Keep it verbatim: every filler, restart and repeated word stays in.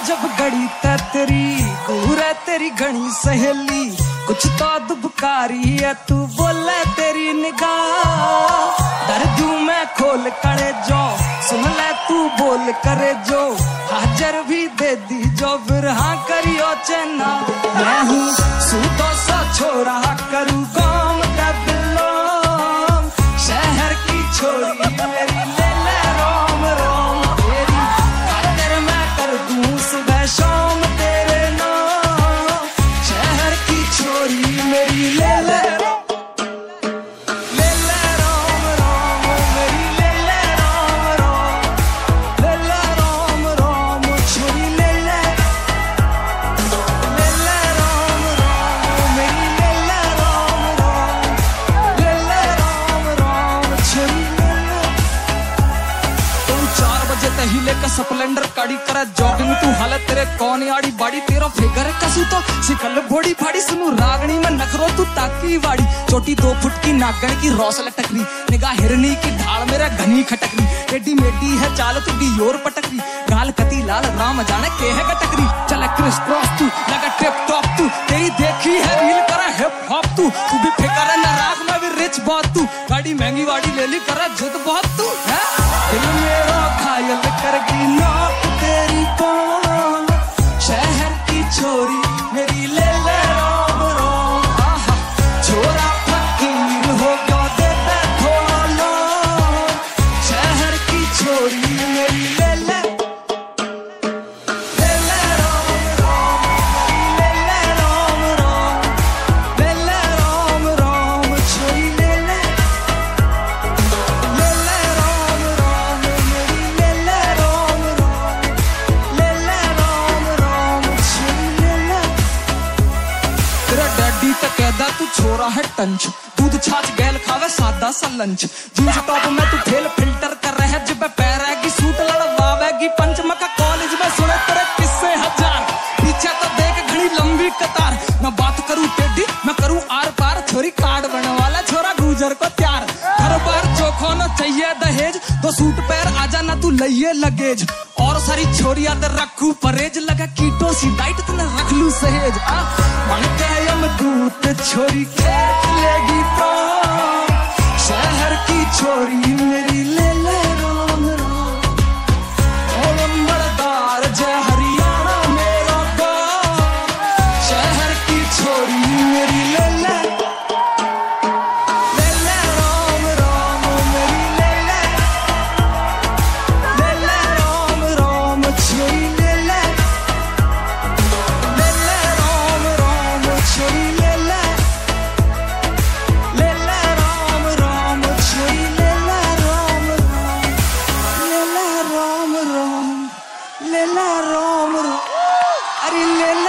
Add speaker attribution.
Speaker 1: जब गड़ी तै तेरी दूर है तेरी घनी सहेली कुछ तो दुबकारी है तू बोले तेरी निगाह डर दूं मैं खोल करे जो सुन ले तू बोल करे जो हाजर भी दे दी जो फिर हाँ करियो चेना मैं हूँ सूदो सा छोरा करूँ काम का बिलोम शहर की छोरी मेरी ले ले रोम रोम तेरी खातिर मैं कर दूँ सुबह शाम तेरे नाम शहर की छोरी मेरी ले ले हिले का स्प्लेंडर काड़ी करे जॉगिंग तू हालत तेरे कौन याड़ी बाड़ी तेरा फिगर कसू तो सिकल बॉडी फाड़ी सुनू रागनी में नखरो तू ताकी वाड़ी छोटी दो फुट की नागण की रौस लटकरी निगाह हिरनी की ढाल मेरा घनी खटकरी एडी मेडी है चाल तुडी योर पटकरी गाल कती लाल राम जाने के है गटकरी चल क्रिस क्रॉस तू लगा टिप टॉप तू तेरी देखी है रील करा हिप हॉप तू तू भी फिकर है ना राग में भी रिच बहुत तू गाड़ी महंगी वाड़ी ले ली करा जिद बहुत तू है दिल मेरा घायल करगी नौक तेरी कौन शहर की छोरी मेरी ले ले रोम रोम आहा छोरा फकीर हो गया दे दे थोड़ा लोन शहर की छोरी मेरी ले ले ले ले रोम रोम ले ले रोम रोम ले ले रोम रोम छोरी ले ले ले ले रोम रोम मेरी ले ले रोम रोम ले ले रोम रोम छोरी ले ले तेरा डैडी तो कहदा तू छोरा है टंच दूध छाछ गैल खावे सादा सा लंच जींस टॉप में तू फेल फिल्टर कर रहे जब पैरेगी सूट लड़वावेगी पंचमका कॉलेज में सुने तेरे किस्से हजार पीछे तो देख घड़ी लंबी कतार मैं बात करूं टेडी मैं करूं आर पार छोरी कार्ड बनवाला छोरा गुजर को त्यार हर बार चोखो न चाहिए दहेज दो सूट पैर आजा ना तू लइये लगेज और सारी छोरिया ते रखू परहेज लगा कीटो सी डाइट तने रख लू सहेज आ बनते यम दूत छोरी खेत लेगी तो शहर की छोरी मेरी ले ले रोम रोम ओ लंबड़दार जय हरियाणा मेरा गाँव शहर की छोरी मेरी ले ले ले ले रोम रोम मेरी ले ले ले ले रोम रोम छोरी ले ले ले ले रोम रोम छोरी ले ले ले ले रोम रोम छोरी ले ले रोम रोम ले ले रोम रोम ले ले रोम रोम अरे ले